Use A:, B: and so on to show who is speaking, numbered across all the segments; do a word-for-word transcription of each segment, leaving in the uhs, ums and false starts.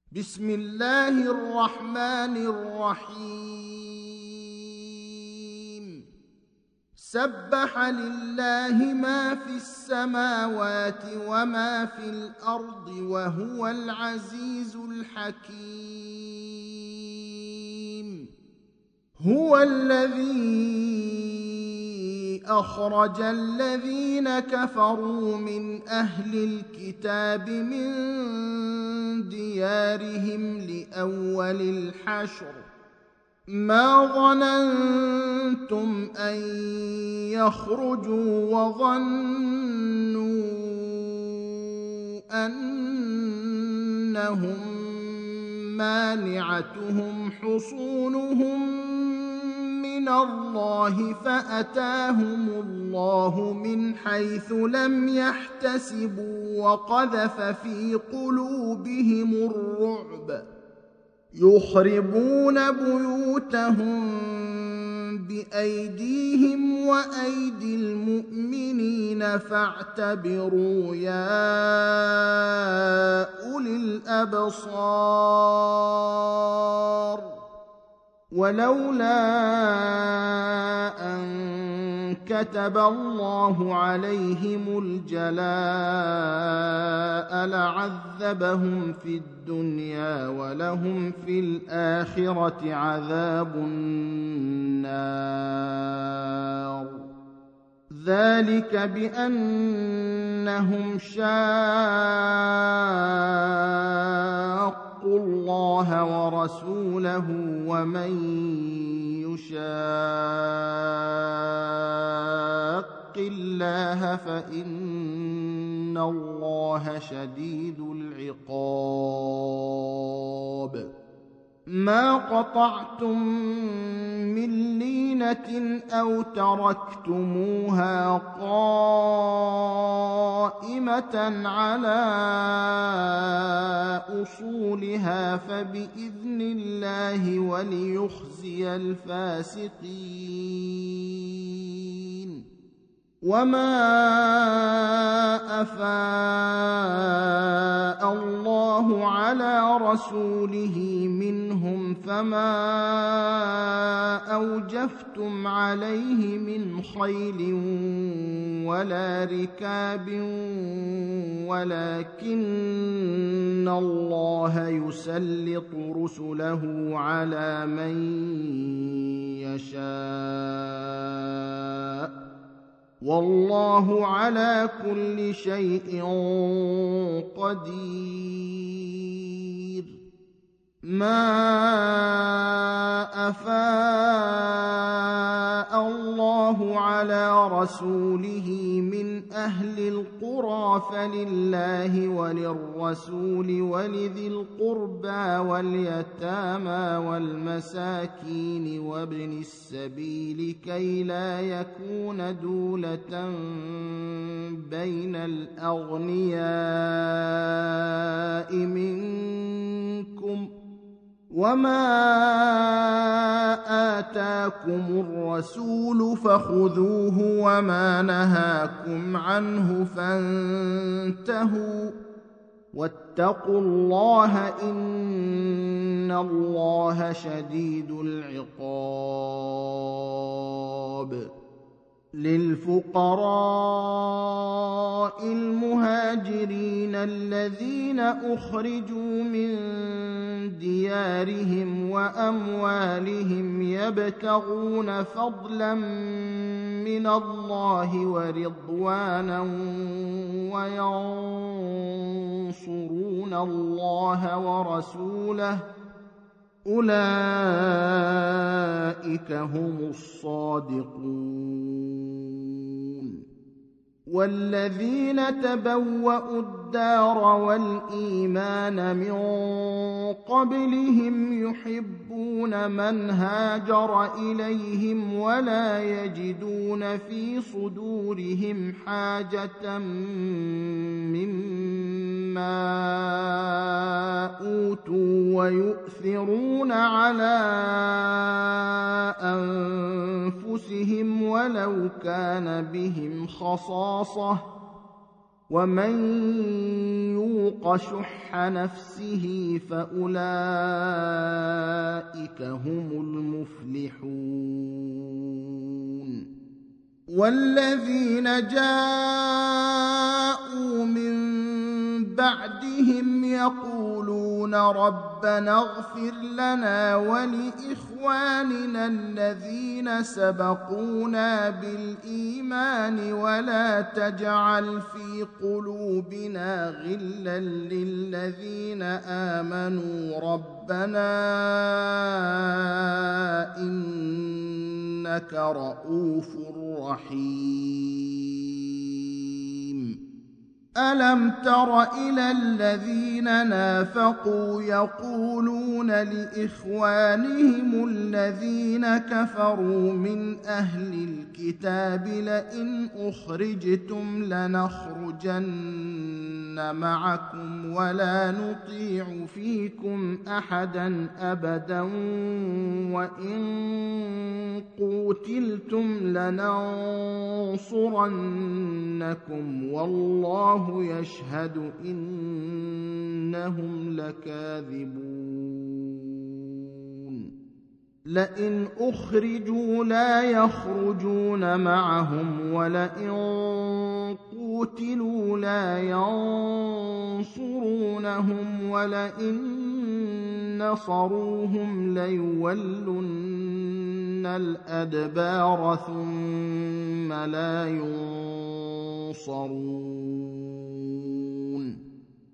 A: بسم الله الرحمن الرحيم. سبح لله ما في السماوات وما في الأرض وهو العزيز الحكيم. هو الذي أخرج الذين كفروا من أهل الكتاب من ديارهم لأول الحشر ما ظننتم أن يخرجوا وظنوا أنهم مانعتهم حصونهم من الله فأتاهم الله من حيث لم يحتسبوا وقذف في قلوبهم الرعب يخربون بيوتهم بأيديهم وأيدي المؤمنين فاعتبروا يا أولي الأبصار. ولولا أن كتب الله عليهم الجلاء لعذبهم في الدنيا ولهم في الآخرة عذاب النار. ذلك بأنهم شاقوا الله ورسوله ومن يشاق الله فإن الله شديد العقاب. ما قطعتم من لينة أو تركتموها قائمة على أصولها فبإذن الله وليخزي الفاسقين. وما أفاء الله على رسوله منهم فما أوجفتم عليه من خيل ولا ركاب ولكن الله يسلط رسله على من يشاء والله على كل شيء قدير. ما أفاء الله على رسوله من أهل القرى فلله وللرسول ولذي القربى واليتامى والمساكين وابن السبيل كي لا يكون دولة بين الأغنياء منكم. وما آتاكم الرسول فخذوه وما نهاكم عنه فانتهوا واتقوا الله إن الله شديد العقاب. للفقراء المهاجرين الذين أخرجوا من ديارهم وأموالهم يبتغون فضلا من الله ورضوانا وينصرون الله ورسوله أولئك هم الصادقون. والذين تبوأوا الدار والإيمان من قبلهم يحبون من هاجر إليهم ولا يجدون في صدورهم حاجة مما أوتوا ويؤثرون على أنفسهم ولو كان بهم خصاصة ومن يوق شح نفسه فأولئك هم المفلحون والذين جاءوا من بعدهم يقولون ربنا اغفر لنا ولإخواننا الذين سبقونا بالإيمان ولا تجعل في قلوبنا غلا للذين آمنوا ربنا إنك رؤوف رحيم ألم تر إلى الذين نافقوا يقولون لإخوانهم الذين كفروا من أهل الكتاب لئن أخرجتم لنخرجن معكم ولا نطيع فيكم أحدا أبدا وإن قوتلتم لننصرنكم والله يشهد إنهم لكاذبون لئن أخرجوا لا يخرجون معهم ولئن قوتلوا لا ينصرونهم ولئن نصروهم ليولن الأدبار ثم لا ينصرون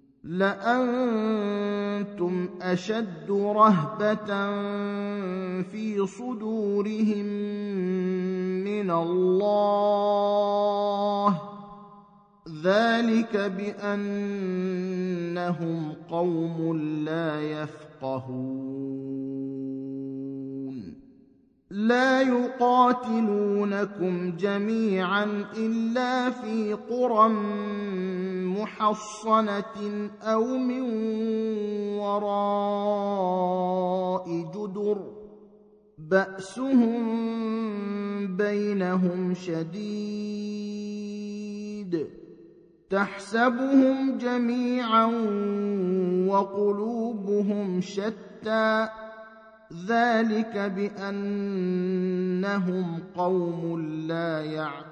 A: لأنتم أشد رهبة في صدورهم من الله ذلك بأنهم قوم لا يفقهون لا يقاتلونكم جميعا إلا في قرى محصنة أو من وراء جدر بأسهم بينهم شديد تحسبهم جميعا وقلوبهم شتى ذلك بأنهم قوم لا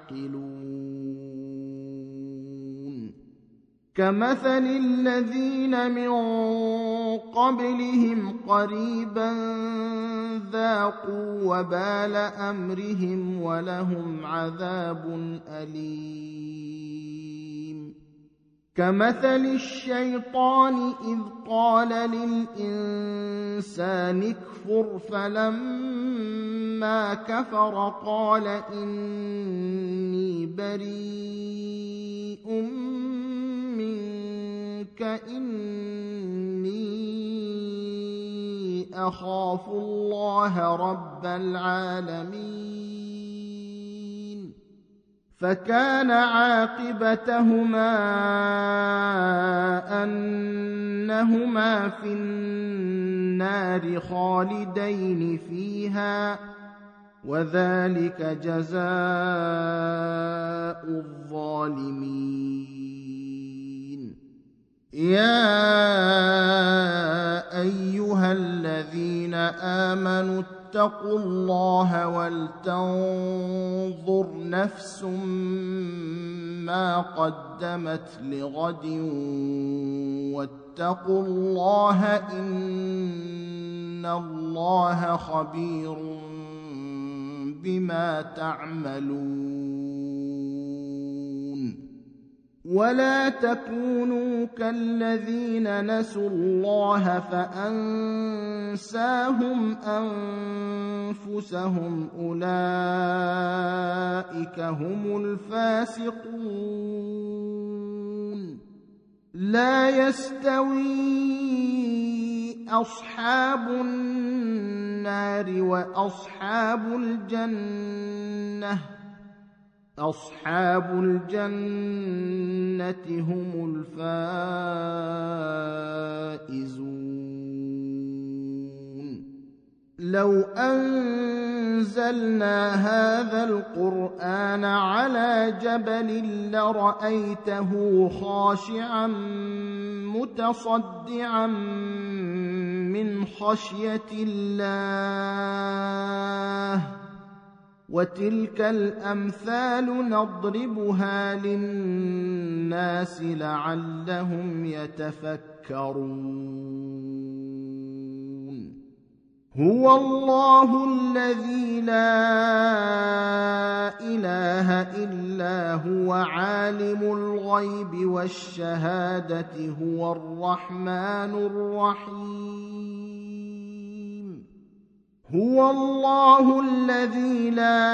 A: يعقلون كمثل الذين من قبلهم قريبا ذاقوا وبال أمرهم ولهم عذاب أليم كمثل الشيطان إذ قال للإنسان اكفر فلما كفر قال إني بريء منك إني أخاف الله رب العالمين فكان عاقبتهما أنهما في النار خالدين فيها وذلك جزاء الظالمين يا أيها الذين آمنوا اتقوا الله ولتنظر نفس ما قدمت لغد واتقوا الله إن الله خبير بما تعملون ولا تكونوا كالذين نسوا الله فأنساهم أنفسهم أولئك هم الفاسقون لا يستوي أصحاب النار وأصحاب الجنة أصحاب الجنة هم الفائزون لو أنزلنا أنزلنا هذا القرآن على جبل لرأيته خاشعا متصدعا من خشية الله وتلك الأمثال نضربها للناس لعلهم يتفكرون هو الله الذي لا إله إلا هو عالم الغيب والشهادة هو الرحمن الرحيم هو الله الذي لا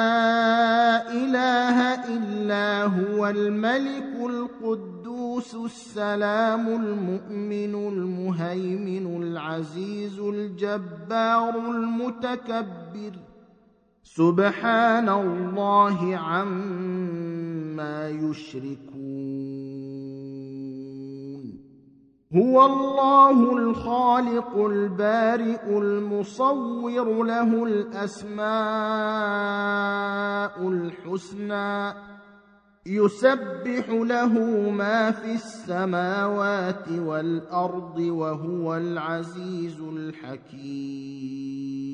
A: إله إلا هو الملك القدوس السلام المؤمن المهيمن العزيز الجبار المتكبر سبحان الله عما يشركون هو الله الخالق البارئ المصور له الأسماء الحسنى يسبح له ما في السماوات والأرض وهو العزيز الحكيم